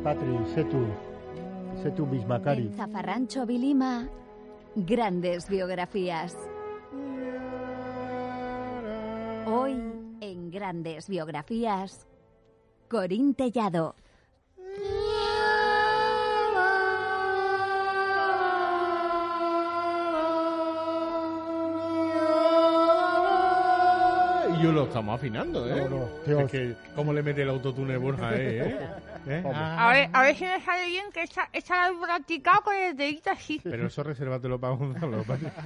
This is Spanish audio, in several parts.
Patri, sé tú misma, Cari. En Zafarrancho Vilima, grandes biografías. Hoy, en Grandes Biografías, Corín Tellado. Y lo estamos afinando, ¿eh? No, Dios. Es que, ¿cómo le mete el autotune Borja, A ver si me sale bien, que esta la he practicado con el dedito así. Pero eso resérvatelo para Gonzalo.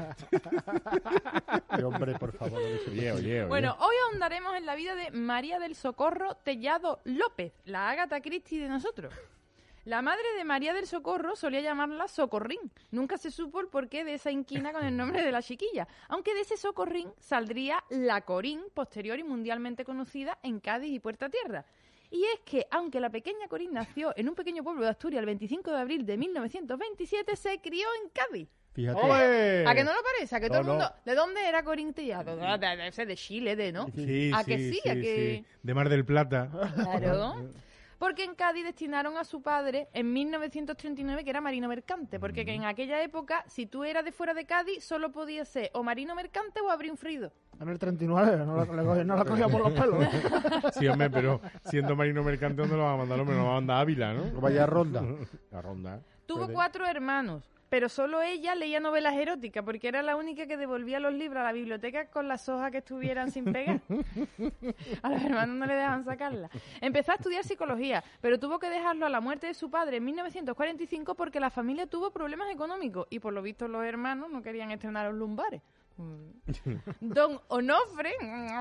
Hombre, por favor. Oye. Bueno, hoy ahondaremos en la vida de María del Socorro Tellado López, la Agatha Christie de nosotros. La madre de María del Socorro solía llamarla Socorrín. Nunca se supo el porqué de esa inquina con el nombre de la chiquilla, aunque de ese Socorrín saldría la Corín, posterior y mundialmente conocida en Cádiz y Puerta Tierra. Y es que, aunque la pequeña Corín nació en un pequeño pueblo de Asturias el 25 de abril de 1927, se crió en Cádiz. Fíjate. ¡Oye! ¿A que no lo parece? ¿A que todo el No. mundo... ¿De dónde era Corín Tellado? Debe ser de Chile, ¿no? Sí, ¿A que sí? ¿A que...? De Mar del Plata. Claro. Porque en Cádiz destinaron a su padre en 1939, que era marino mercante, porque que en aquella época, si tú eras de fuera de Cádiz, solo podías ser o marino mercante o abrir un frido. En el 39, no la cogía por los pelos. Sí, hombre, pero siendo marino mercante, ¿dónde lo va a mandar? Hombre, no va a mandar a Ávila, ¿no? Vaya ronda. La ronda. Tuvo Puede. 4 hermanos, pero solo ella leía novelas eróticas, porque era la única que devolvía los libros a la biblioteca con las hojas que estuvieran sin pegar. A los hermanos no le dejaban sacarla. Empezó a estudiar psicología, pero tuvo que dejarlo a la muerte de su padre en 1945 porque la familia tuvo problemas económicos y por lo visto los hermanos no querían estrenar los lumbares. Don Onofre,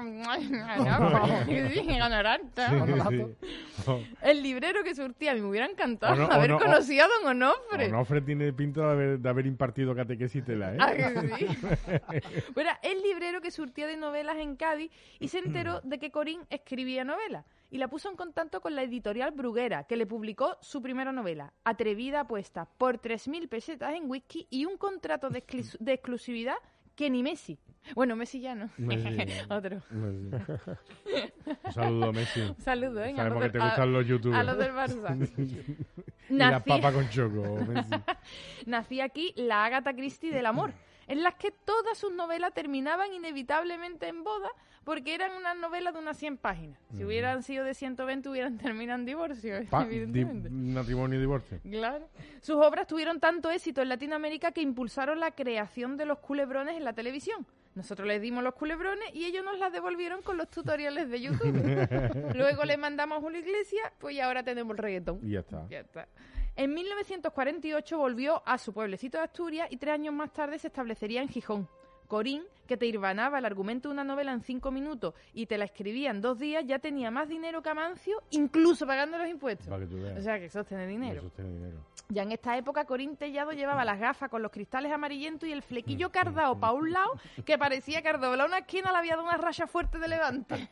el librero que surtía, a mí me hubiera encantado haber conocido a Don Onofre. Onofre tiene pinta de haber impartido catequesis tela, ¿eh? ¿Ah, que sí? Bueno, el librero que surtía de novelas en Cádiz y se enteró de que Corín escribía novelas y la puso en contacto con la editorial Bruguera, que le publicó su primera novela, Atrevida apuesta, por 3.000 pesetas en whisky y un contrato de exclusividad que ni Messi. Bueno, Messi ya no. Otro. Un saludo, Messi. Saludo, ¿eh? Sabemos que te gustan los youtubers. A los del Barça. Y la papa con choco, Messi. Nací aquí la Agatha Christie del amor, en las que todas sus novelas terminaban inevitablemente en boda, porque eran unas novelas de unas 100 páginas. Si hubieran sido de 120, hubieran terminado en divorcio, evidentemente. Matrimonio y divorcio. Claro. Sus obras tuvieron tanto éxito en Latinoamérica que impulsaron la creación de los culebrones en la televisión. Nosotros les dimos los culebrones y ellos nos las devolvieron con los tutoriales de YouTube. Luego les mandamos una iglesia, pues y ahora tenemos el reggaetón. Y ya está. Ya está. En 1948 volvió a su pueblecito de Asturias y 3 años más tarde se establecería en Gijón. Corín, que te hirvanaba el argumento de una novela en 5 minutos y te la escribía en 2 días, ya tenía más dinero que Amancio, incluso pagando los impuestos. Para que tú veas. O sea, que eso es tener dinero. Eso es tener dinero. Ya en esta época, Corín Tellado llevaba las gafas con los cristales amarillentos y el flequillo cardao para un lado, que parecía que al doblar una esquina le había dado una raya fuerte de levante.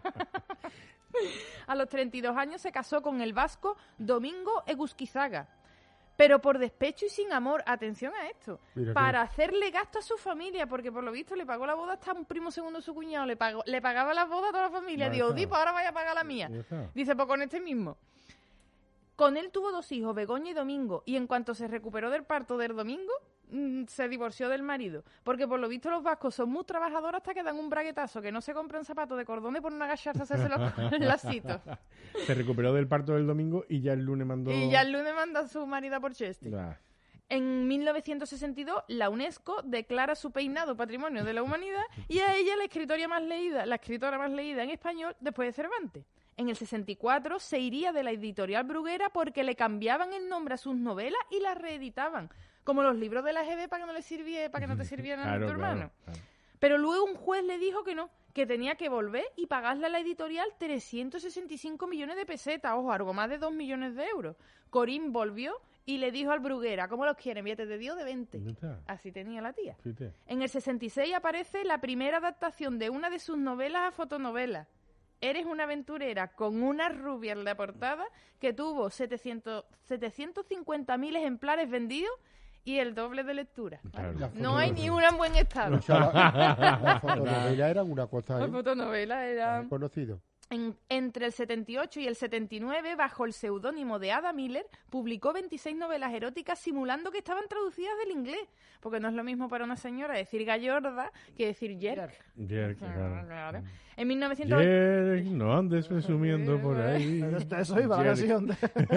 A los 32 años se casó con el vasco Domingo Egusquizaga. Pero por despecho y sin amor, atención a esto, para hacerle gasto a su familia, porque por lo visto le pagó la boda hasta un primo segundo de su cuñado, le pagaba la boda a toda la familia. Digo, pues ahora vaya a pagar la mía. Dice, pues con este mismo. Con él tuvo 2 hijos, Begoña y Domingo, y en cuanto se recuperó del parto del Domingo, se divorció del marido, porque por lo visto los vascos son muy trabajadores hasta que dan un braguetazo, que no se compran zapatos de cordones por no agacharse a hacerse los lacitos. Se recuperó del parto del domingo y ya el lunes mandó... Y ya el lunes manda a su marido por Cheste. En 1962, la UNESCO declara su peinado Patrimonio de la Humanidad y a ella la escritora más leída en español después de Cervantes. En el 64 se iría de la editorial Bruguera porque le cambiaban el nombre a sus novelas y las reeditaban, como los libros de la GB para que no te sirvieran a tu hermano. Claro. Pero luego un juez le dijo que no, que tenía que volver y pagarle a la editorial 365 millones de pesetas, ojo, algo más de 2 millones de euros. Corín volvió y le dijo al Bruguera, ¿cómo los quieren? Billetes de Dios de 20. Así tenía la tía. Fíjate. En el 66 aparece la primera adaptación de una de sus novelas a fotonovela. Eres una aventurera con una rubia en la portada que tuvo 750.000 ejemplares vendidos y el doble de lectura. Claro. No hay ni una en buen estado. La fotonovela era una cosa... La fotonovela era... conocido. Entre el 78 y el 79, bajo el seudónimo de Ada Miller, publicó 26 novelas eróticas simulando que estaban traducidas del inglés. Porque no es lo mismo para una señora decir gallorda que decir jerk. Jerk, claro. En 1980... Jerk, no andes presumiendo por ahí. Eso iba la canción.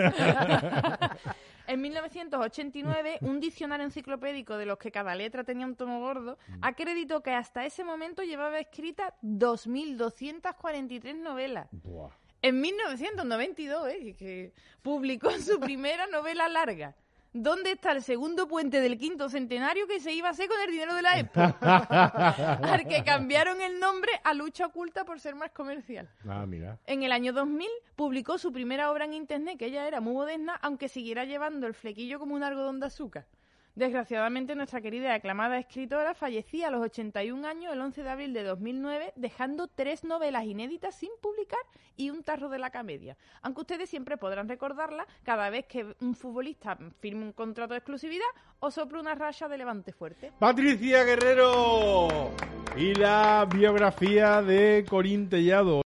En 1989, un diccionario enciclopédico de los que cada letra tenía un tono gordo acreditó que hasta ese momento llevaba escritas 2.243 novelas. Buah. En 1992, que publicó su primera novela larga. ¿Dónde está el segundo puente del quinto centenario que se iba a hacer con el dinero de la Expo? Al que cambiaron el nombre a Lucha Oculta por ser más comercial. Ah, mira. En el año 2000 publicó su primera obra en internet, que ella era muy moderna, aunque siguiera llevando el flequillo como un algodón de azúcar. Desgraciadamente, nuestra querida y aclamada escritora fallecía a los 81 años el 11 de abril de 2009, dejando 3 novelas inéditas sin publicar y un tarro de la comedia. Aunque ustedes siempre podrán recordarla cada vez que un futbolista firme un contrato de exclusividad o sople una raya de Levante Fuerte. Patricia Guerrero y la biografía de Corín Tellado.